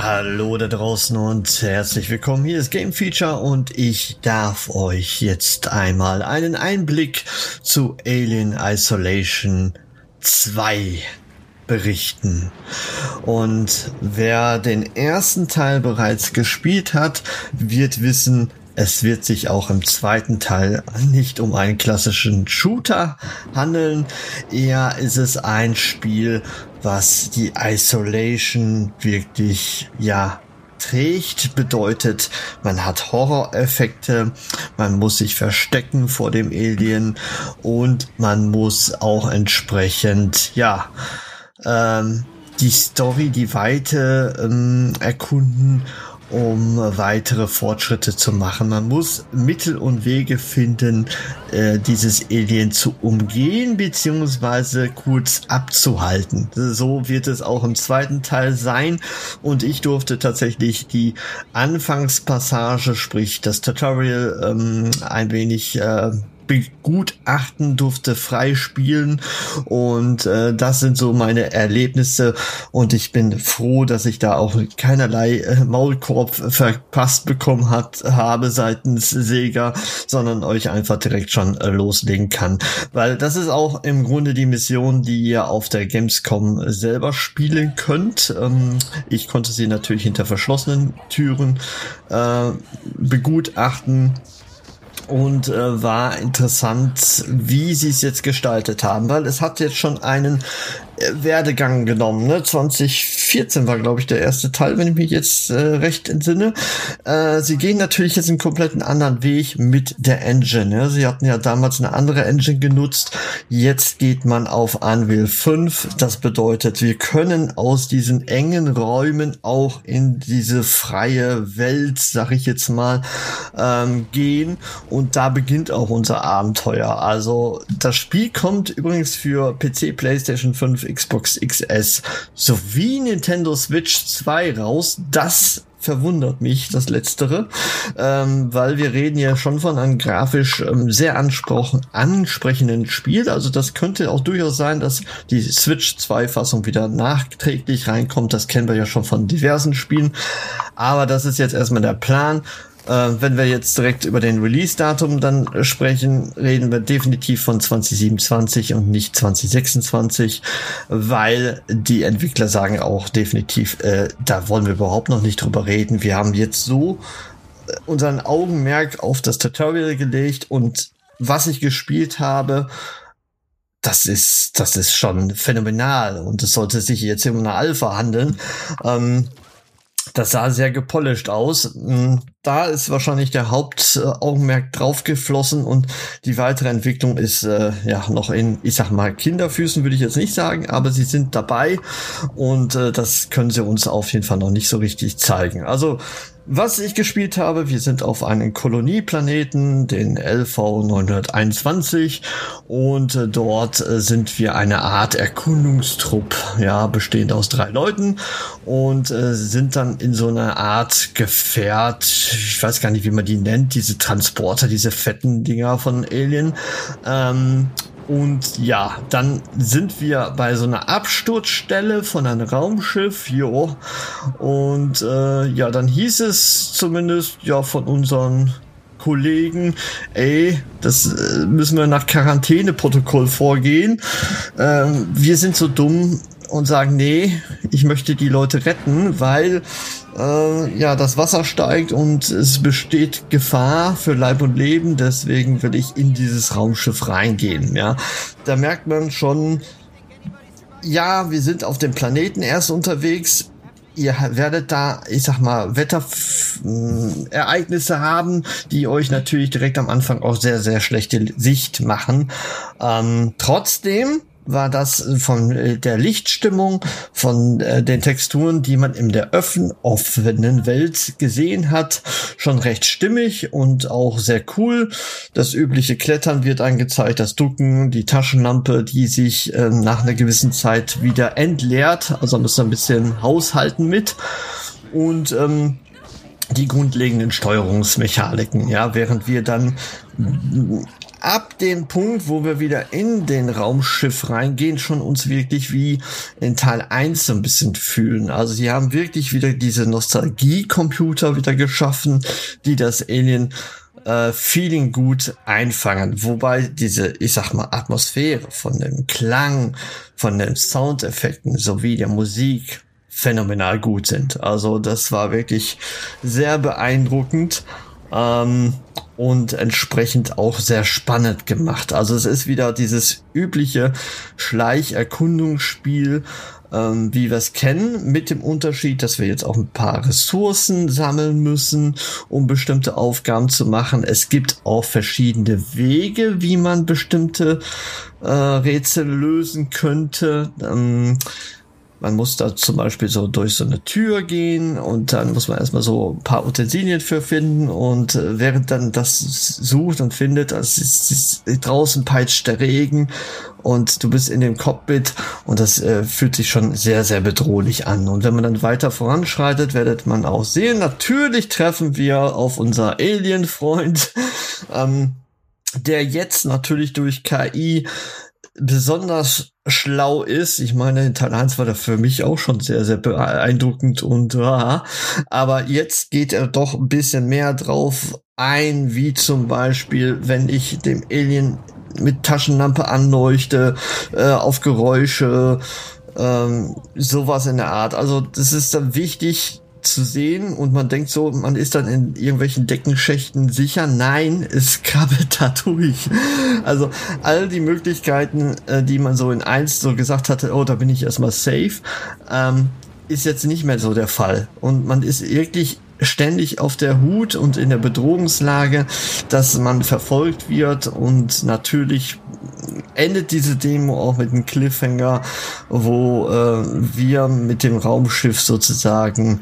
Hallo da draußen und herzlich willkommen. Hier ist Game Feature und ich darf euch jetzt einmal einen Einblick zu Alien Isolation 2 berichten. Und wer den ersten Teil bereits gespielt hat, wird wissen, es wird sich auch im zweiten Teil nicht um einen klassischen Shooter handeln. Eher ist es ein Spiel, was die Isolation wirklich, trägt. Bedeutet, man hat Horroreffekte, man muss sich verstecken vor dem Alien und man muss auch entsprechend, die Story, die Weite erkunden, um weitere Fortschritte zu machen. Man muss Mittel und Wege finden, dieses Alien zu umgehen beziehungsweise kurz abzuhalten. So wird es auch im zweiten Teil sein und ich durfte tatsächlich die Anfangspassage, sprich das Tutorial, ein wenig begutachten, durfte frei spielen und das sind so meine Erlebnisse und ich bin froh, dass ich da auch keinerlei Maulkorb verpasst bekommen habe seitens Sega, sondern euch einfach direkt schon loslegen kann, weil das ist auch im Grunde die Mission, die ihr auf der Gamescom selber spielen könnt. Ich konnte sie natürlich hinter verschlossenen Türen begutachten. Und war interessant, wie sie es jetzt gestaltet haben, weil es hat jetzt schon einen Werdegang genommen. 2014 war, glaube ich, der erste Teil, wenn ich mich jetzt recht entsinne. Sie gehen natürlich jetzt einen kompletten anderen Weg mit der Engine. Sie hatten ja damals eine andere Engine genutzt. Jetzt geht man auf Unreal 5. Das bedeutet, wir können aus diesen engen Räumen auch in diese freie Welt, sag ich jetzt mal, gehen. Und da beginnt auch unser Abenteuer. Also das Spiel kommt übrigens für PC, PlayStation 5, Xbox XS sowie Nintendo Switch 2 raus. Das verwundert mich, das Letztere, weil wir reden ja schon von einem grafisch sehr ansprechenden Spiel. Also das könnte auch durchaus sein, dass die Switch 2 Fassung wieder nachträglich reinkommt. Das kennen wir ja schon von diversen Spielen. Aber das ist jetzt erstmal der Plan. Wenn wir jetzt direkt über den Release-Datum dann sprechen, reden wir definitiv von 2027 und nicht 2026, weil die Entwickler sagen auch definitiv, da wollen wir überhaupt noch nicht drüber reden. Wir haben jetzt so unseren Augenmerk auf das Tutorial gelegt und was ich gespielt habe, das ist schon phänomenal und es sollte sich jetzt um eine Alpha handeln. Das sah sehr gepolished aus. Da ist wahrscheinlich der Hauptaugenmerk drauf geflossen und die weitere Entwicklung ist noch in, ich sag mal, Kinderfüßen würde ich jetzt nicht sagen, aber sie sind dabei und das können sie uns auf jeden Fall noch nicht so richtig zeigen. Also was ich gespielt habe, wir sind auf einem Kolonieplaneten, den LV-921 und dort sind wir eine Art Erkundungstrupp, bestehend aus 3 Leuten und sind dann in so einer Art Gefährt, ich weiß gar nicht, wie man die nennt, diese Transporter, diese fetten Dinger von Alien, und dann sind wir bei so einer Absturzstelle von einem Raumschiff, und dann hieß es zumindest von unseren Kollegen, das müssen wir nach Quarantäneprotokoll vorgehen. Wir sind so dumm und sagen, nee, ich möchte die Leute retten, weil das Wasser steigt und es besteht Gefahr für Leib und Leben, deswegen will ich in dieses Raumschiff reingehen, Da merkt man schon, wir sind auf dem Planeten erst unterwegs, ihr werdet da, ich sag mal, Wetterereignisse haben, die euch natürlich direkt am Anfang auch sehr, sehr schlechte Sicht machen. Trotzdem war das von der Lichtstimmung, von den Texturen, die man in der offenen Welt gesehen hat, schon recht stimmig und auch sehr cool. Das übliche Klettern wird angezeigt, das Ducken, die Taschenlampe, die sich nach einer gewissen Zeit wieder entleert, also müssen wir ein bisschen haushalten mit. Und die grundlegenden Steuerungsmechaniken, während wir dann ab dem Punkt, wo wir wieder in den Raumschiff reingehen, schon uns wirklich wie in Teil 1 so ein bisschen fühlen. Also sie haben wirklich wieder diese Nostalgie-Computer wieder geschaffen, die das Alien Feeling gut einfangen. Wobei diese, ich sag mal, Atmosphäre von dem Klang, von den Soundeffekten sowie der Musik phänomenal gut sind. Also das war wirklich sehr beeindruckend. Und entsprechend auch sehr spannend gemacht. Also es ist wieder dieses übliche Schleicherkundungsspiel, wie wir es kennen, mit dem Unterschied, dass wir jetzt auch ein paar Ressourcen sammeln müssen, um bestimmte Aufgaben zu machen. Es gibt auch verschiedene Wege, wie man bestimmte Rätsel lösen könnte. Man muss da zum Beispiel so durch so eine Tür gehen und dann muss man erstmal so ein paar Utensilien für finden und während dann das sucht und findet, also draußen peitscht der Regen und du bist in dem Cockpit und das fühlt sich schon sehr, sehr bedrohlich an. Und wenn man dann weiter voranschreitet, werdet man auch sehen, natürlich treffen wir auf unser Alien-Freund, der jetzt natürlich durch KI besonders schlau ist. Ich meine, in Teil 1 war der für mich auch schon sehr, sehr beeindruckend und aber jetzt geht er doch ein bisschen mehr drauf ein, wie zum Beispiel, wenn ich dem Alien mit Taschenlampe anleuchte, auf Geräusche, sowas in der Art. Also das ist dann wichtig zu sehen und man denkt so, man ist dann in irgendwelchen Deckenschächten sicher. Nein, es krabbelt da durch. Also all die Möglichkeiten, die man so in 1 so gesagt hatte, oh, da bin ich erstmal safe, ist jetzt nicht mehr so der Fall. Und man ist wirklich ständig auf der Hut und in der Bedrohungslage, dass man verfolgt wird und natürlich endet diese Demo auch mit einem Cliffhanger, wo wir mit dem Raumschiff sozusagen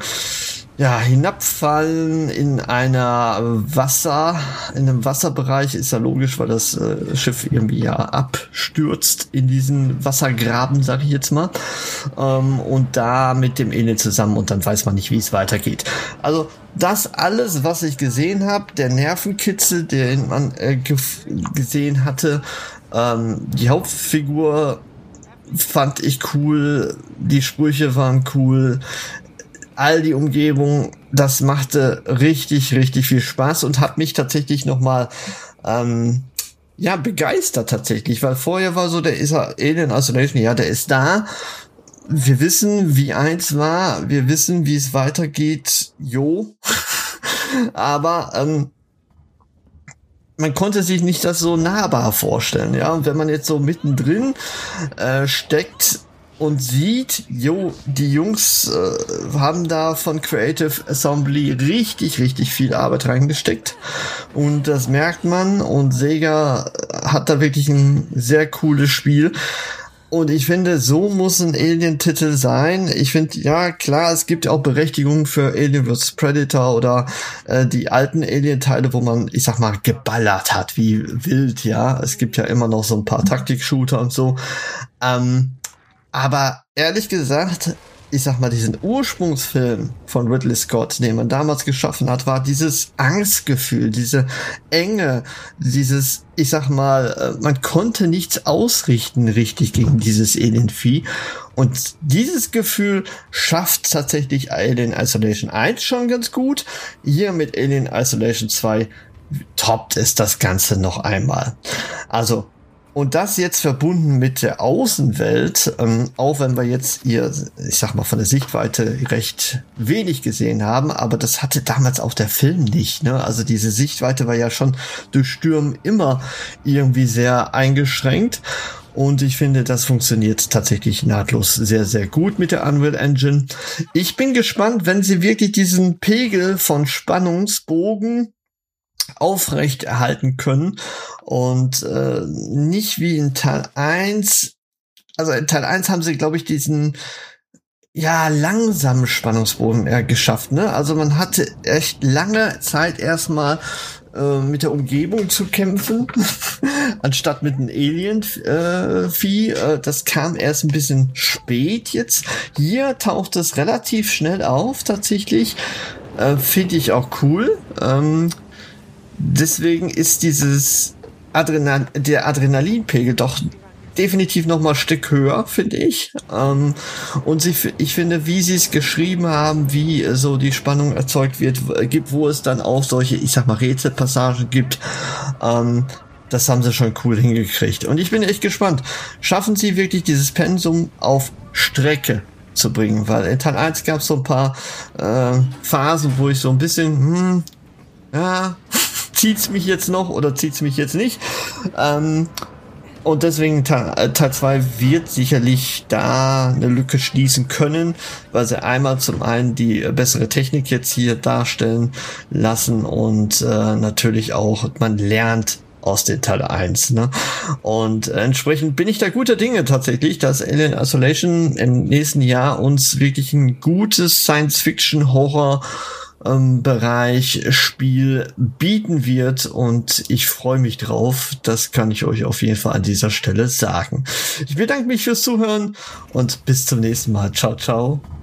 hinabfallen in einem Wasserbereich, ist ja logisch, weil das Schiff irgendwie abstürzt in diesen Wassergraben, sag ich jetzt mal, und da mit dem Alien zusammen und dann weiß man nicht, wie es weitergeht. Also das alles, was ich gesehen habe, der Nervenkitzel, den man gesehen hatte, die Hauptfigur fand ich cool, die Sprüche waren cool, all die Umgebung, das machte richtig, richtig viel Spaß und hat mich tatsächlich nochmal begeistert tatsächlich, weil vorher war so, der ist Alien Isolation, der ist da, wir wissen, wie 1 war, wir wissen, wie es weitergeht, aber man konnte sich nicht das so nahbar vorstellen, und wenn man jetzt so mittendrin steckt und sieht, die Jungs haben da von Creative Assembly richtig, richtig viel Arbeit reingesteckt und das merkt man und Sega hat da wirklich ein sehr cooles Spiel. Und ich finde, so muss ein Alien-Titel sein. Ich finde, klar, es gibt auch Berechtigungen für Alien vs. Predator oder die alten Alien-Teile, wo man, ich sag mal, geballert hat, wie wild, Es gibt ja immer noch so ein paar Taktik-Shooter und so. Aber ehrlich gesagt, ich sag mal, diesen Ursprungsfilm von Ridley Scott, den man damals geschaffen hat, war dieses Angstgefühl, diese Enge, dieses, ich sag mal, man konnte nichts ausrichten richtig gegen dieses Alien-Vieh. Und dieses Gefühl schafft tatsächlich Alien Isolation 1 schon ganz gut. Hier mit Alien Isolation 2 toppt es das Ganze noch einmal. Also, und das jetzt verbunden mit der Außenwelt, auch wenn wir jetzt hier, ich sag mal, von der Sichtweite recht wenig gesehen haben, aber das hatte damals auch der Film nicht, ne? Also diese Sichtweite war ja schon durch Stürmen immer irgendwie sehr eingeschränkt. Und ich finde, das funktioniert tatsächlich nahtlos sehr, sehr gut mit der Unreal Engine. Ich bin gespannt, wenn sie wirklich diesen Pegel von Spannungsbogen aufrecht erhalten können und nicht wie in Teil 1. Also in Teil 1 haben sie, glaube ich, diesen langsamen Spannungsbogen geschafft, ne? Also man hatte echt lange Zeit erstmal mit der Umgebung zu kämpfen, anstatt mit einem Alien-Vieh. Das kam erst ein bisschen spät jetzt. Hier taucht es relativ schnell auf, tatsächlich. Finde ich auch cool. Deswegen ist dieses der Adrenalinpegel doch definitiv noch mal ein Stück höher, finde ich. Und ich finde, wie sie es geschrieben haben, wie so die Spannung erzeugt wird, wo es dann auch solche, ich sag mal, Rätselpassagen gibt, das haben sie schon cool hingekriegt. Und ich bin echt gespannt. Schaffen sie wirklich dieses Pensum auf Strecke zu bringen? Weil in Teil 1 gab es so ein paar Phasen, wo ich so ein bisschen, zieht's mich jetzt noch oder zieht's mich jetzt nicht? Und deswegen Teil 2 wird sicherlich da eine Lücke schließen können, weil sie einmal zum einen die bessere Technik jetzt hier darstellen lassen und natürlich auch, man lernt aus den Teil 1, ne? Und entsprechend bin ich da guter Dinge tatsächlich, dass Alien Isolation im nächsten Jahr uns wirklich ein gutes Science-Fiction-Horror Bereich Spiel bieten wird und ich freue mich drauf. Das kann ich euch auf jeden Fall an dieser Stelle sagen. Ich bedanke mich fürs Zuhören und bis zum nächsten Mal. Ciao, ciao.